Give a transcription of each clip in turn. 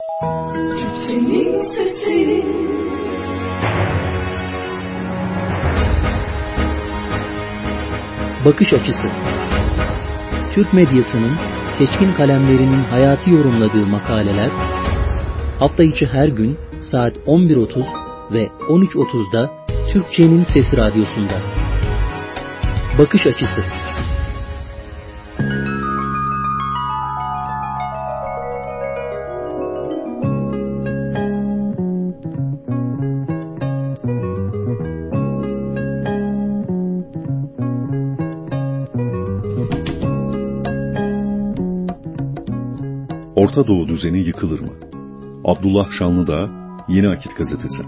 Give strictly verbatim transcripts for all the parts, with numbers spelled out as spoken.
Türkçenin sesi. Bakış açısı. Türk medyasının seçkin kalemlerinin hayatı yorumladığı makaleler, hafta içi her gün saat on bir otuz ve on üç otuzda Türkçenin Sesi Radyosu'nda. Bakış açısı. Orta Doğu düzeni yıkılır mı? Abdullah Şanlıdağ, Yeni Akit Gazetesi.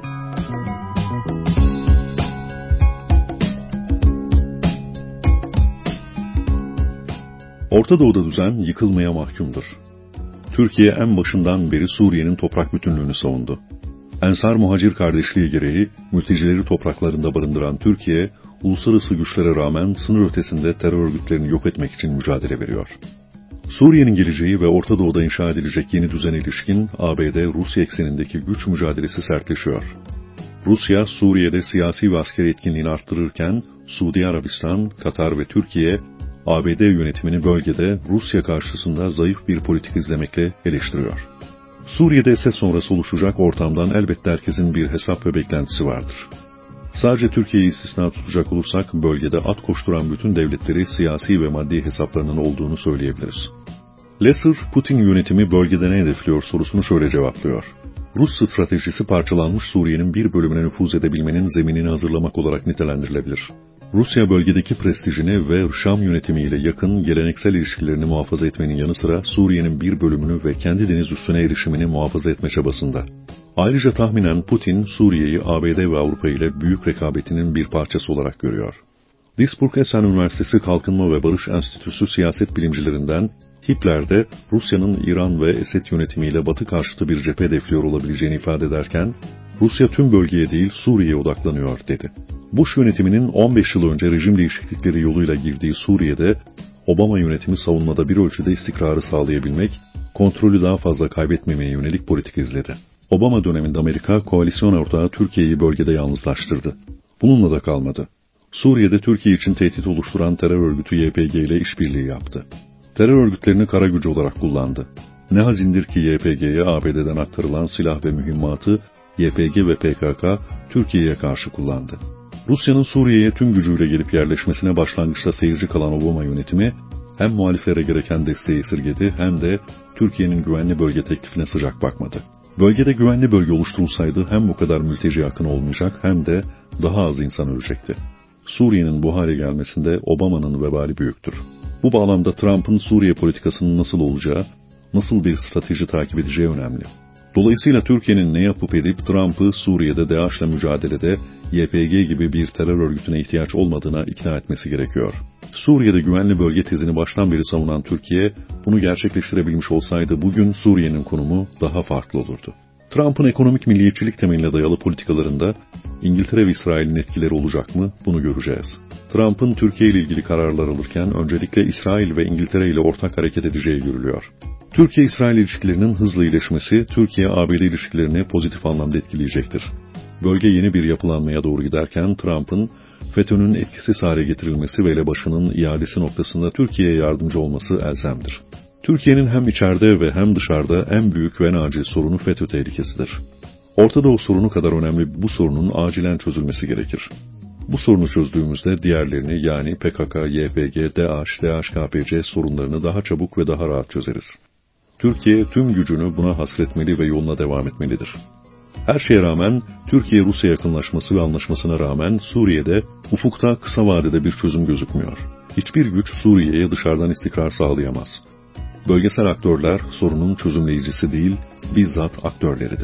Orta Doğu'da düzen yıkılmaya mahkumdur. Türkiye en başından beri Suriye'nin toprak bütünlüğünü savundu. Ensar Muhacir kardeşliği gereği mültecileri topraklarında barındıran Türkiye, uluslararası güçlere rağmen sınır ötesinde terör örgütlerini yok etmek için mücadele veriyor. Suriye'nin geleceği ve Orta Doğu'da inşa edilecek yeni düzene ilişkin A B D-Rusya eksenindeki güç mücadelesi sertleşiyor. Rusya, Suriye'de siyasi ve askeri etkinliğini arttırırken, Suudi Arabistan, Katar ve Türkiye, A B D yönetimini bölgede Rusya karşısında zayıf bir politik izlemekle eleştiriyor. Suriye'de esas sonrası oluşacak ortamdan elbette herkesin bir hesap ve beklentisi vardır. Sadece Türkiye'yi istisna tutacak olursak, bölgede at koşturan bütün devletleri siyasi ve maddi hesaplarının olduğunu söyleyebiliriz. Lesser, Putin yönetimi bölgede ne hedefliyor sorusunu şöyle cevaplıyor. Rus stratejisi parçalanmış Suriye'nin bir bölümüne nüfuz edebilmenin zeminini hazırlamak olarak nitelendirilebilir. Rusya bölgedeki prestijini ve Şam yönetimiyle yakın geleneksel ilişkilerini muhafaza etmenin yanı sıra Suriye'nin bir bölümünü ve kendi deniz üssüne erişimini muhafaza etme çabasında. Ayrıca tahminen Putin, Suriye'yi A B D ve Avrupa ile büyük rekabetinin bir parçası olarak görüyor. Duisburg-Essen Üniversitesi Kalkınma ve Barış Enstitüsü siyaset bilimcilerinden Hipler de Rusya'nın İran ve Esed yönetimiyle Batı karşıtı bir cephe hedefliyor olabileceğini ifade ederken, Rusya tüm bölgeye değil Suriye'ye odaklanıyor dedi. Bush yönetiminin on beş yıl önce rejim değişiklikleri yoluyla girdiği Suriye'de, Obama yönetimi savunmada bir ölçüde istikrarı sağlayabilmek, kontrolü daha fazla kaybetmemeye yönelik politik izledi. Obama döneminde Amerika, koalisyon ortağı Türkiye'yi bölgede yalnızlaştırdı. Bununla da kalmadı. Suriye'de Türkiye için tehdit oluşturan terör örgütü Y P G ile işbirliği yaptı. Terör örgütlerini kara gücü olarak kullandı. Ne hazindir ki Y P G'ye A B D'den aktarılan silah ve mühimmatı Y P G ve P K K Türkiye'ye karşı kullandı. Rusya'nın Suriye'ye tüm gücüyle gelip yerleşmesine başlangıçta seyirci kalan Obama yönetimi hem muhaliflere gereken desteği esirgedi hem de Türkiye'nin güvenli bölge teklifine sıcak bakmadı. Bölgede güvenli bölge oluşturulsaydı hem bu kadar mülteci akını olmayacak hem de daha az insan ölecekti. Suriye'nin bu hale gelmesinde Obama'nın vebali büyüktür. Bu bağlamda Trump'ın Suriye politikasının nasıl olacağı, nasıl bir strateji takip edeceği önemli. Dolayısıyla Türkiye'nin ne yapıp edip Trump'ı Suriye'de DAEŞ'le mücadelede Y P G gibi bir terör örgütüne ihtiyaç olmadığına ikna etmesi gerekiyor. Suriye'de güvenli bölge tezini baştan beri savunan Türkiye, bunu gerçekleştirebilmiş olsaydı bugün Suriye'nin konumu daha farklı olurdu. Trump'ın ekonomik milliyetçilik temeline dayalı politikalarında İngiltere ve İsrail'in etkileri olacak mı? Bunu göreceğiz. Trump'ın Türkiye ile ilgili kararlar alırken öncelikle İsrail ve İngiltere ile ortak hareket edeceği görülüyor. Türkiye-İsrail ilişkilerinin hızla iyileşmesi, Türkiye-A B D ilişkilerini pozitif anlamda etkileyecektir. Bölge yeni bir yapılanmaya doğru giderken Trump'ın FETÖ'nün etkisiz hale getirilmesi ve elebaşının iadesi noktasında Türkiye'ye yardımcı olması elzemdir. Türkiye'nin hem içeride ve hem dışarıda en büyük ve en acil sorunu FETÖ tehlikesidir. Orta Doğu sorunu kadar önemli bu sorunun acilen çözülmesi gerekir. Bu sorunu çözdüğümüzde diğerlerini yani P K K, Y P G, DAEŞ, D H K P C sorunlarını daha çabuk ve daha rahat çözeriz. Türkiye tüm gücünü buna hasretmeli ve yoluna devam etmelidir. Her şeye rağmen Türkiye-Rusya yakınlaşması ve anlaşmasına rağmen Suriye'de ufukta kısa vadede bir çözüm gözükmüyor. Hiçbir güç Suriye'ye dışarıdan istikrar sağlayamaz. Bölgesel aktörler sorunun çözümleyicisi değil, bizzat aktörleridir.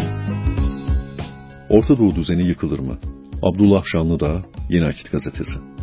Orta Doğu düzeni yıkılır mı? Abdullah Şanlıdağ, Yeni Akit Gazetesi.